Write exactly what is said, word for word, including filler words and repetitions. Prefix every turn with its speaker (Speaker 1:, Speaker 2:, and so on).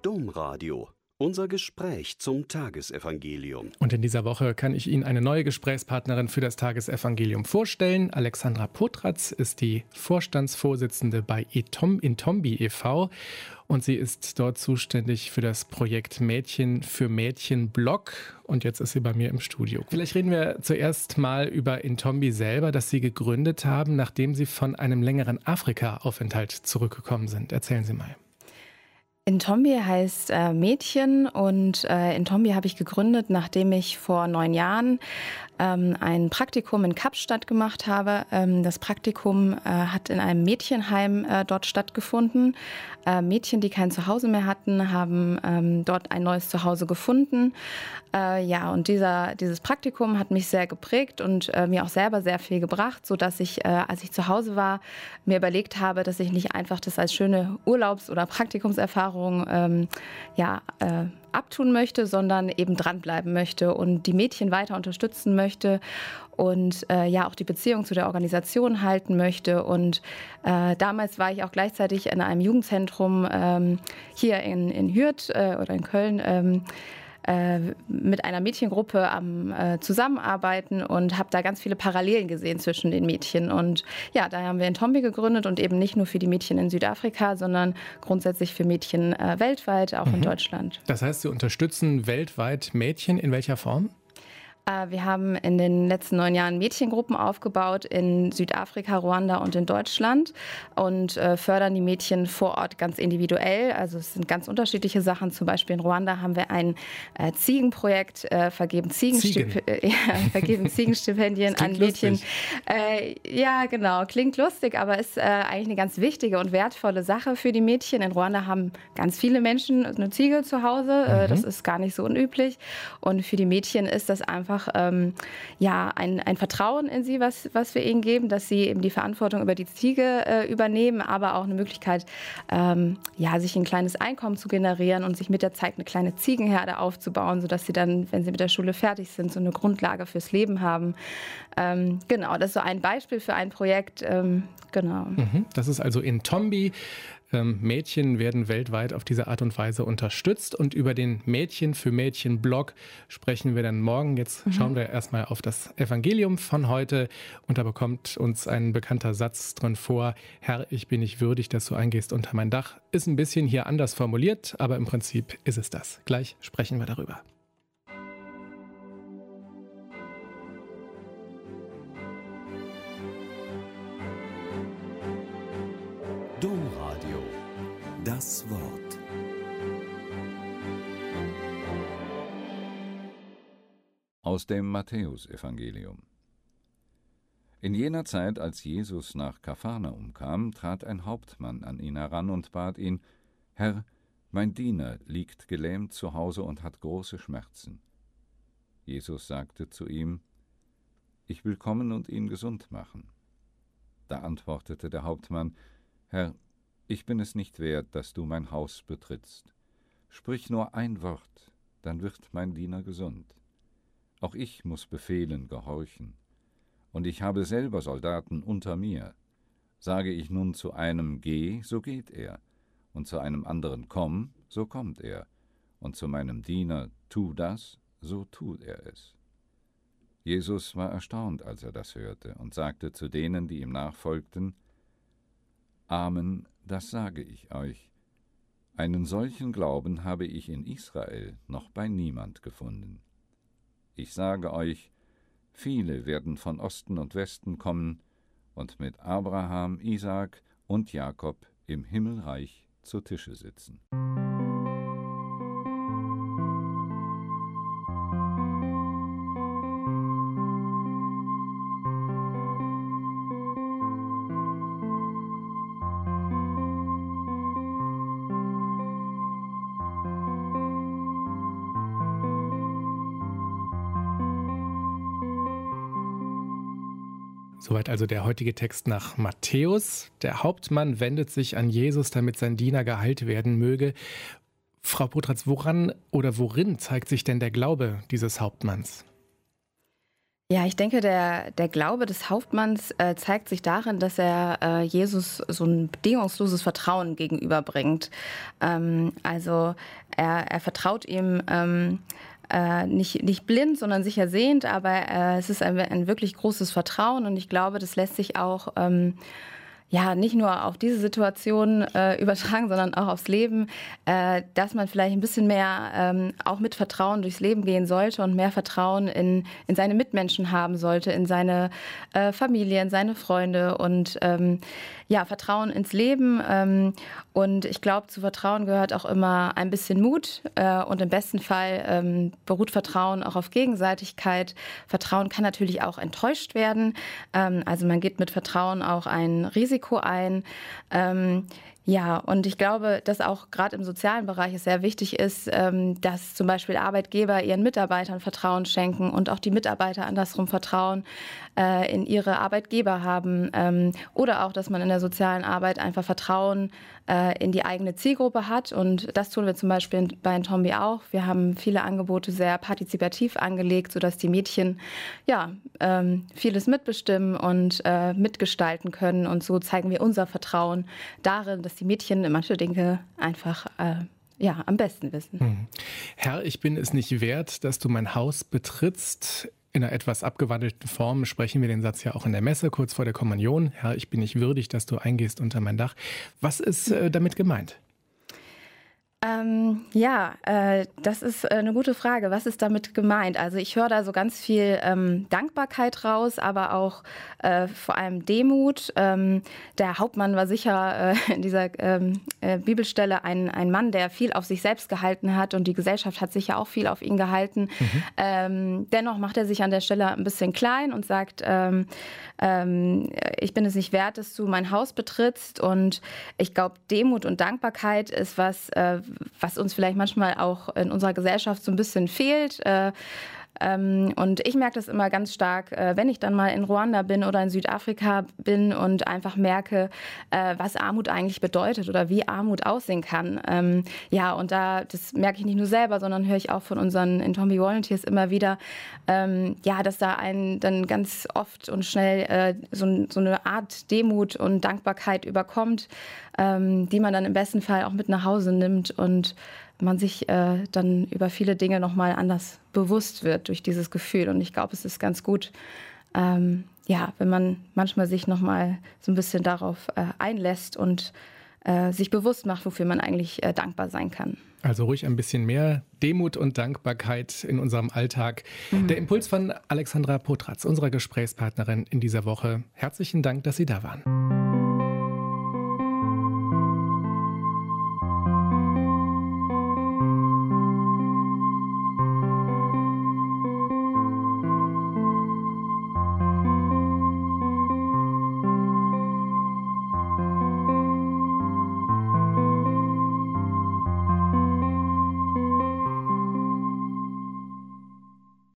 Speaker 1: Domradio. Unser Gespräch zum Tagesevangelium.
Speaker 2: Und in dieser Woche kann ich Ihnen eine neue Gesprächspartnerin für das Tagesevangelium vorstellen. Alexandra Potratz ist die Vorstandsvorsitzende bei Intombi e V und sie ist dort zuständig für das Projekt Mädchen für Mädchen Blog. Und jetzt ist sie bei mir im Studio. Vielleicht reden wir zuerst mal über Intombi selber, das Sie gegründet haben, nachdem Sie von einem längeren Afrika-Aufenthalt zurückgekommen sind. Erzählen Sie mal.
Speaker 3: Intombi heißt äh, Mädchen und äh, Intombi habe ich gegründet, nachdem ich vor neun Jahren ähm, ein Praktikum in Kapstadt gemacht habe. Ähm, das Praktikum äh, hat in einem Mädchenheim äh, dort stattgefunden. Äh, Mädchen, die kein Zuhause mehr hatten, haben ähm, dort ein neues Zuhause gefunden. Äh, ja, und dieser, dieses Praktikum hat mich sehr geprägt und äh, mir auch selber sehr viel gebracht, sodass ich, äh, als ich zu Hause war, mir überlegt habe, dass ich nicht einfach das als schöne Urlaubs- oder Praktikumserfahrung ähm, ja, äh, abtun möchte, sondern eben dranbleiben möchte und die Mädchen weiter unterstützen möchte und äh, ja auch die Beziehung zu der Organisation halten möchte. Und äh, damals war ich auch gleichzeitig in einem Jugendzentrum ähm, hier in, in Hürth äh, oder in Köln ähm, mit einer Mädchengruppe am äh, Zusammenarbeiten und habe da ganz viele Parallelen gesehen zwischen den Mädchen. Und ja, da haben wir Intombi gegründet und eben nicht nur für die Mädchen in Südafrika, sondern grundsätzlich für Mädchen äh, weltweit, auch mhm. in Deutschland.
Speaker 2: Das heißt, Sie unterstützen weltweit Mädchen in welcher Form?
Speaker 3: Wir haben in den letzten neun Jahren Mädchengruppen aufgebaut in Südafrika, Ruanda und in Deutschland und äh, fördern die Mädchen vor Ort ganz individuell. Also es sind ganz unterschiedliche Sachen. Zum Beispiel in Ruanda haben wir ein äh, Ziegenprojekt, äh, vergeben, Ziegenstip- Ziegen. äh, ja, vergeben Ziegenstipendien an Mädchen. Äh, ja, genau, klingt lustig, aber ist äh, eigentlich eine ganz wichtige und wertvolle Sache für die Mädchen. In Ruanda haben ganz viele Menschen eine Ziege zu Hause. Äh, mhm. Das ist gar nicht so unüblich. Und für die Mädchen ist das einfach Ähm, ja, ein, ein Vertrauen in sie, was, was wir ihnen geben, dass sie eben die Verantwortung über die Ziege äh, übernehmen, aber auch eine Möglichkeit, ähm, ja, sich ein kleines Einkommen zu generieren und sich mit der Zeit eine kleine Ziegenherde aufzubauen, sodass sie dann, wenn sie mit der Schule fertig sind, so eine Grundlage fürs Leben haben. Ähm, genau, das ist so ein Beispiel für ein Projekt. Ähm, genau.
Speaker 2: Mhm, das ist also Intombi. Mädchen werden weltweit auf diese Art und Weise unterstützt und über den Mädchen für Mädchen Blog sprechen wir dann morgen. Jetzt mhm. schauen wir erstmal auf das Evangelium von heute und da bekommt uns ein bekannter Satz drin vor: Herr, ich bin nicht würdig, dass du eingehst unter mein Dach. Ist ein bisschen hier anders formuliert, aber im Prinzip ist es das. Gleich sprechen wir darüber.
Speaker 1: Domradio. Das Wort.
Speaker 4: Aus dem Matthäusevangelium. In jener Zeit, als Jesus nach Kapharnaum kam, trat ein Hauptmann an ihn heran und bat ihn: Herr, mein Diener liegt gelähmt zu Hause und hat große Schmerzen. Jesus sagte zu ihm: Ich will kommen und ihn gesund machen. Da antwortete der Hauptmann: Herr, ich bin es nicht wert, dass du mein Haus betrittst. Sprich nur ein Wort, dann wird mein Diener gesund. Auch ich muss Befehlen gehorchen. Und ich habe selber Soldaten unter mir. Sage ich nun zu einem: Geh, so geht er. Und zu einem anderen: Komm, so kommt er. Und zu meinem Diener: Tu das, so tut er es. Jesus war erstaunt, als er das hörte, und sagte zu denen, die ihm nachfolgten: Amen, das sage ich euch. Einen solchen Glauben habe ich in Israel noch bei niemand gefunden. Ich sage euch, viele werden von Osten und Westen kommen und mit Abraham, Isaak und Jakob im Himmelreich zu Tische sitzen.
Speaker 2: Soweit also der heutige Text nach Matthäus. Der Hauptmann wendet sich an Jesus, damit sein Diener geheilt werden möge. Frau Potratz, woran oder worin zeigt sich denn der Glaube dieses Hauptmanns?
Speaker 3: Ja, ich denke, der, der Glaube des Hauptmanns äh, zeigt sich darin, dass er äh, Jesus so ein bedingungsloses Vertrauen gegenüberbringt. Ähm, also er, er vertraut ihm ähm, äh, nicht, nicht blind, sondern sich ersehnt, aber äh, es ist ein, ein wirklich großes Vertrauen und ich glaube, das lässt sich auch ähm, ja, nicht nur auf diese Situation äh, übertragen, sondern auch aufs Leben, äh, dass man vielleicht ein bisschen mehr ähm, auch mit Vertrauen durchs Leben gehen sollte und mehr Vertrauen in, in seine Mitmenschen haben sollte, in seine äh, Familie, in seine Freunde und ähm, ja, Vertrauen ins Leben. Ähm, und ich glaube, zu Vertrauen gehört auch immer ein bisschen Mut äh, und im besten Fall ähm, beruht Vertrauen auch auf Gegenseitigkeit. Vertrauen kann natürlich auch enttäuscht werden. Ähm, also man geht mit Vertrauen auch ein Risiko ein. Ähm, ja, und ich glaube, dass auch gerade im sozialen Bereich es sehr wichtig ist, ähm, dass zum Beispiel Arbeitgeber ihren Mitarbeitern Vertrauen schenken und auch die Mitarbeiter andersrum Vertrauen äh, in ihre Arbeitgeber haben. Ähm, oder auch, dass man in der sozialen Arbeit einfach Vertrauen äh, in die eigene Zielgruppe hat. Und das tun wir zum Beispiel bei Intombi auch. Wir haben viele Angebote sehr partizipativ angelegt, sodass die Mädchen ja, ähm, vieles mitbestimmen und äh, mitgestalten können. Und so zeigen wir unser Vertrauen darin, dass die Mädchen manche Dinge einfach äh, ja, am besten wissen.
Speaker 2: Hm. Herr, ich bin es nicht wert, dass du mein Haus betrittst. In einer etwas abgewandelten Form sprechen wir den Satz ja auch in der Messe kurz vor der Kommunion. Herr, ich bin nicht würdig, dass du eingehst unter mein Dach. Was ist äh, damit gemeint?
Speaker 3: Ähm, ja, äh, das ist äh, eine gute Frage. Was ist damit gemeint? Also ich höre da so ganz viel ähm, Dankbarkeit raus, aber auch äh, vor allem Demut. Ähm, der Hauptmann war sicher äh, in dieser ähm, äh, Bibelstelle ein, ein Mann, der viel auf sich selbst gehalten hat und die Gesellschaft hat sicher auch viel auf ihn gehalten. Mhm. Ähm, dennoch macht er sich an der Stelle ein bisschen klein und sagt, ähm, ähm, ich bin es nicht wert, dass du mein Haus betrittst. Und ich glaube, Demut und Dankbarkeit ist was, äh, was uns vielleicht manchmal auch in unserer Gesellschaft so ein bisschen fehlt. Äh, ähm, und ich merke das immer ganz stark, äh, wenn ich dann mal in Ruanda bin oder in Südafrika bin und einfach merke, äh, was Armut eigentlich bedeutet oder wie Armut aussehen kann. Ähm, ja, und da, das merke ich nicht nur selber, sondern höre ich auch von unseren Intombi Volunteers immer wieder, ähm, ja, dass da einen dann ganz oft und schnell äh, so, so eine Art Demut und Dankbarkeit überkommt, ähm, die man dann im besten Fall auch mit nach Hause nimmt und man sich äh, dann über viele Dinge nochmal anders bewusst wird durch dieses Gefühl. Und ich glaube, es ist ganz gut, ähm, ja, wenn man manchmal sich nochmal so ein bisschen darauf äh, einlässt und äh, sich bewusst macht, wofür man eigentlich äh, dankbar sein kann.
Speaker 2: Also ruhig ein bisschen mehr Demut und Dankbarkeit in unserem Alltag. Mhm. Der Impuls von Alexandra Potratz, unserer Gesprächspartnerin in dieser Woche. Herzlichen Dank, dass Sie da waren.